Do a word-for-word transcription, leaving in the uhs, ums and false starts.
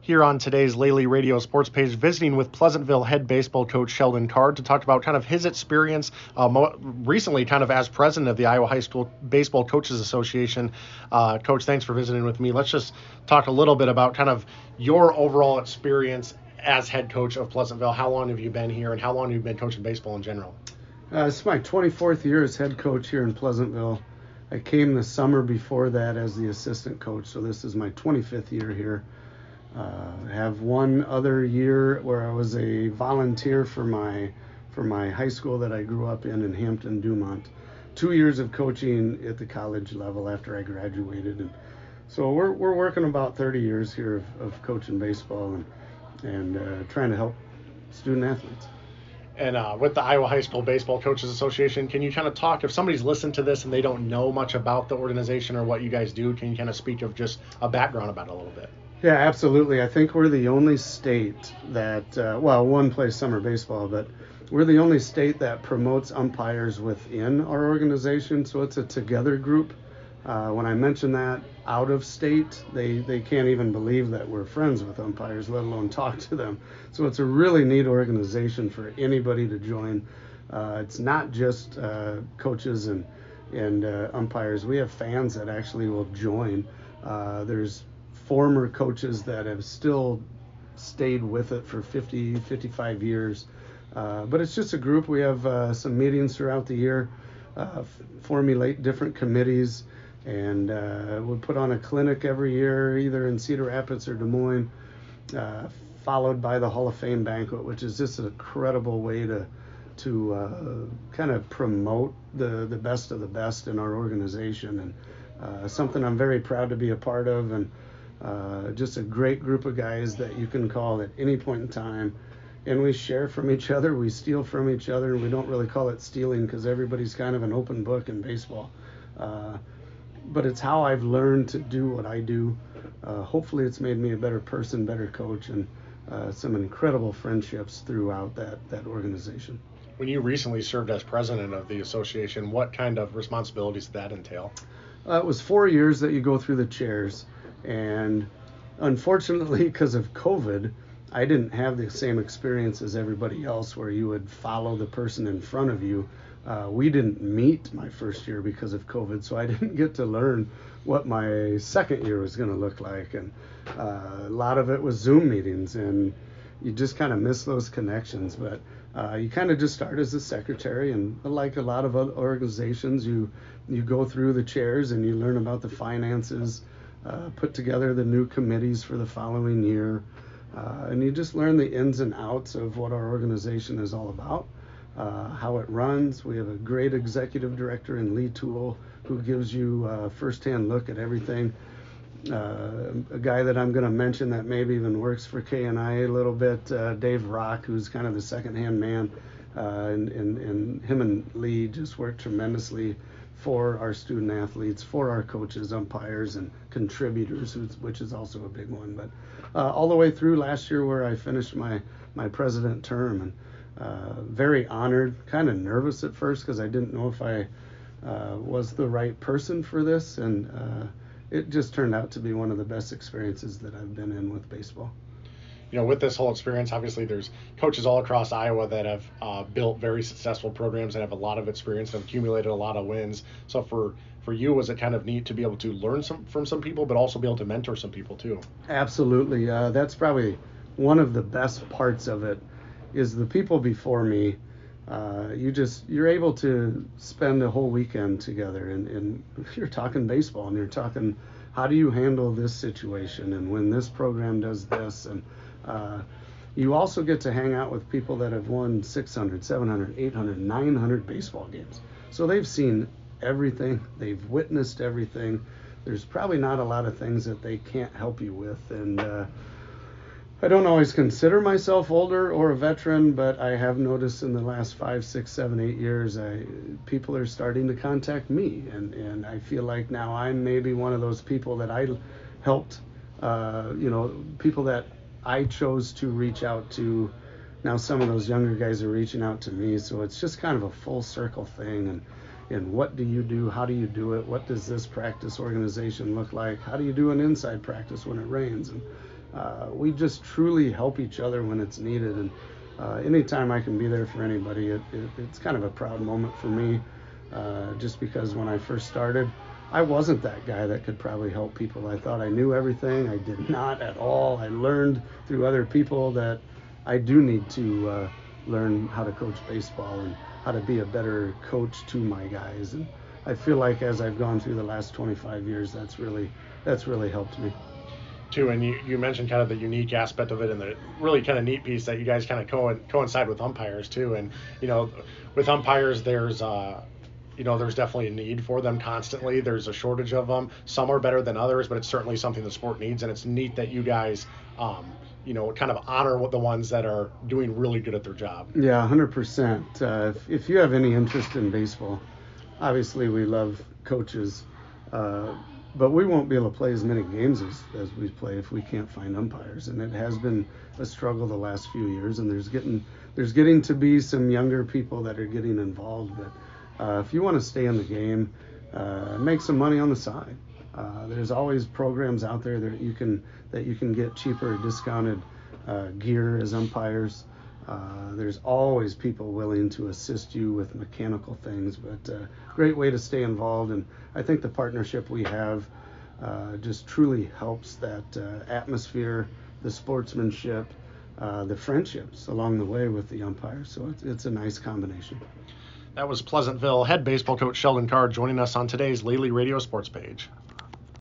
here on today's Lely Radio Sports Page, visiting with Pleasantville head baseball coach Sheldon Card to talk about kind of his experience uh, mo- recently kind of as president of the Iowa High School Baseball Coaches Association. Uh, Coach, thanks for visiting with me. Let's just talk a little bit about kind of your overall experience as head coach of Pleasantville. How long have you been here, and how long have you been coaching baseball in general? Uh, it's my twenty-fourth year as head coach here in Pleasantville. I came the summer before that as the assistant coach, so this is my twenty-fifth year here. Uh, I have one other year where I was a volunteer for my for my high school that I grew up in in Hampton, Dumont. Two years of coaching at the college level after I graduated, and so we're we're working about thirty years here of, of coaching baseball and and uh, trying to help student athletes. And uh, with the Iowa High School Baseball Coaches Association, can you kind of talk, if somebody's listened to this and they don't know much about the organization or what you guys do, can you kind of speak of just a background about it a little bit? Yeah, absolutely. I think we're the only state that, uh, well, one plays summer baseball, but we're the only state that promotes umpires within our organization. So it's a together group. Uh, when I mention that out of state, they, they can't even believe that we're friends with umpires, let alone talk to them. So it's a really neat organization for anybody to join. Uh, it's not just uh, coaches and, and uh, umpires. We have fans that actually will join. Uh, there's former coaches that have still stayed with it for fifty, fifty-five years. Uh, but it's just a group. We have uh, some meetings throughout the year, uh, f- formulate different committees, and uh, we put on a clinic every year, either in Cedar Rapids or Des Moines, uh, followed by the Hall of Fame banquet, which is just an incredible way to to uh, kind of promote the, the best of the best in our organization, and uh, something I'm very proud to be a part of, and uh, just a great group of guys that you can call at any point in time. And we share from each other, we steal from each other, and we don't really call it stealing because everybody's kind of an open book in baseball. Uh, but it's how I've learned to do what I do. Uh, hopefully it's made me a better person, better coach, and uh, some incredible friendships throughout that, that organization. When you recently served as president of the association, what kind of responsibilities did that entail? Uh, it was four years that you go through the chairs, and unfortunately, because of COVID, I didn't have the same experience as everybody else where you would follow the person in front of you. Uh, we didn't meet my first year because of COVID, so I didn't get to learn what my second year was going to look like. And uh, a lot of it was Zoom meetings, and you just kind of miss those connections. But uh, you kind of just start as a secretary, and like a lot of other organizations, you you go through the chairs and you learn about the finances, uh, put together the new committees for the following year. Uh, and you just learn the ins and outs of what our organization is all about, uh, how it runs. We have a great executive director in Lee Toole who gives you a firsthand look at everything. Uh, a guy that I'm going to mention that maybe even works for K and I a little bit, uh, Dave Rock, who's kind of the second-hand man, uh, and, and, and him and Lee just work tremendously for our student athletes, for our coaches, umpires, and contributors, which is also a big one. But uh, all the way through last year where I finished my, my president term, and uh, very honored, kind of nervous at first because I didn't know if I uh, was the right person for this, and uh, it just turned out to be one of the best experiences that I've been in with baseball. You know, with this whole experience, obviously there's coaches all across Iowa that have uh, built very successful programs and have a lot of experience and have accumulated a lot of wins. So for, for you, was it kind of neat to be able to learn some from some people, but also be able to mentor some people too? Absolutely. Uh, that's probably one of the best parts of it is the people before me. Uh, you just, you're able to spend a whole weekend together, and, and you're talking baseball, and you're talking, how do you handle this situation? And when this program does this, and Uh, you also get to hang out with people that have won six hundred, seven hundred, eight hundred, nine hundred baseball games. So they've seen everything. They've witnessed everything. There's probably not a lot of things that they can't help you with. And uh, I don't always consider myself older or a veteran, but I have noticed in the last five, six, seven, eight years, I, people are starting to contact me. And, and I feel like now I'm maybe one of those people that I helped, uh, you know, people that I chose to reach out to. Now some of those younger guys are reaching out to me, so it's just kind of a full circle thing. And and what do you do? How do you do it? What does this practice organization look like? How do you do an inside practice when it rains? And uh, we just truly help each other when it's needed. And uh, anytime I can be there for anybody, it, it, it's kind of a proud moment for me, uh, just because when I first started, I wasn't that guy that could probably help people. I thought I knew everything. I did not at all. I learned through other people that I do need to uh, learn how to coach baseball and how to be a better coach to my guys. And I feel like as I've gone through the last twenty-five years, that's really that's really helped me. Too, and you, you mentioned kind of the unique aspect of it and the really kind of neat piece that you guys kind of co- coincide with umpires too. And, you know, with umpires, there's, uh, you know, there's definitely a need for them constantly. There's a shortage of them. Some are better than others, but it's certainly something the sport needs. And it's neat that you guys, um, you know, kind of honor what the ones that are doing really good at their job. Yeah, one hundred percent. Uh, if, if you have any interest in baseball, obviously we love coaches, uh, but we won't be able to play as many games as, as we play if we can't find umpires. And it has been a struggle the last few years, and there's getting there's getting to be some younger people that are getting involved. But uh, if you want to stay in the game, uh, make some money on the side. Uh, there's always programs out there that you can that you can get cheaper, discounted uh, gear as umpires. Uh, there's always people willing to assist you with mechanical things, but uh, great way to stay involved. And I think the partnership we have uh, just truly helps that uh, atmosphere, the sportsmanship, uh, the friendships along the way with the umpires. So it's, it's a nice combination. That was Pleasantville head baseball coach Sheldon Card joining us on today's Lely Radio Sports Page.